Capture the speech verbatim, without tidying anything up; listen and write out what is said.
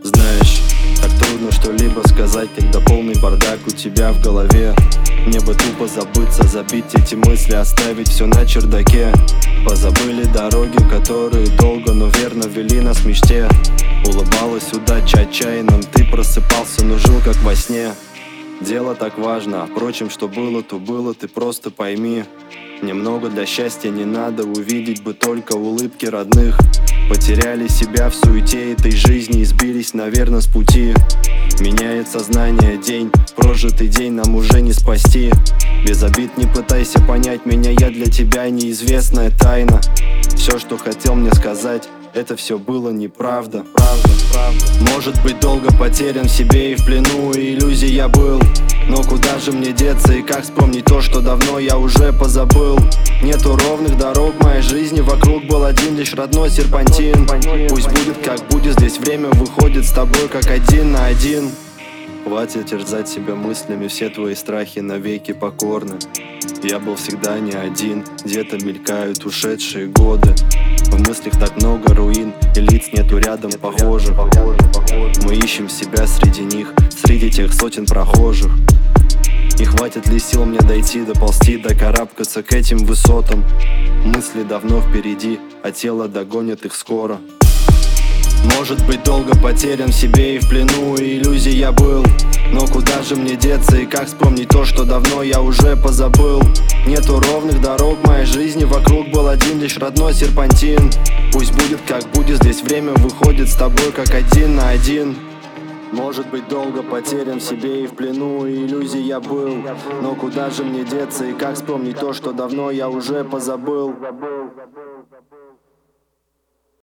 Знаешь, так трудно что-либо сказать, когда полный бардак у тебя в голове. Мне бы тупо забыться, забить эти мысли, оставить все на чердаке. Позабыли дороги, которые долго, но верно вели нас к мечте. Улыбалась удача отчаянным, ты просыпался, но жил как во сне. Дело так важно, впрочем, что было, то было, ты просто пойми. Немного для счастья не надо, увидеть бы только улыбки родных. Потеряли себя в суете этой жизни и сбились, наверное, с пути. Меняет сознание день, прожитый день нам уже не спасти. Без обид не пытайся понять меня, я для тебя неизвестная тайна. Все, что хотел мне сказать, это все было неправда. Правда, правда. Может быть, долго потерян в себе и в плену, и иллюзий я был. Но куда же мне деться и как вспомнить то, что давно я уже позабыл? Нету ровных дорог в моей жизни, вокруг был один лишь родной серпантин. Пусть будет как будет, здесь время выходит с тобой как один на один. Хватит терзать себя мыслями, все твои страхи навеки покорны. Я был всегда не один, где-то мелькают ушедшие годы. В мыслях так много руин, и лиц нету рядом похожих. Мы ищем себя среди них, среди тех сотен прохожих. И хватит ли сил мне дойти, доползти, докарабкаться к этим высотам? Мысли давно впереди, а тело догонит их скоро. Может быть, долго потерян в себе и в плену, и иллюзий я был. Но куда же мне деться и как вспомнить то, что давно я уже позабыл? Нету ровных дорог в моей жизни, вокруг был один лишь родной серпантин. Пусть будет как будет, здесь время выходит с тобой как один на один. Может быть, долго потерян в себе и в плену, и иллюзий я был. Но куда же мне деться и как вспомнить то, что давно я уже позабыл?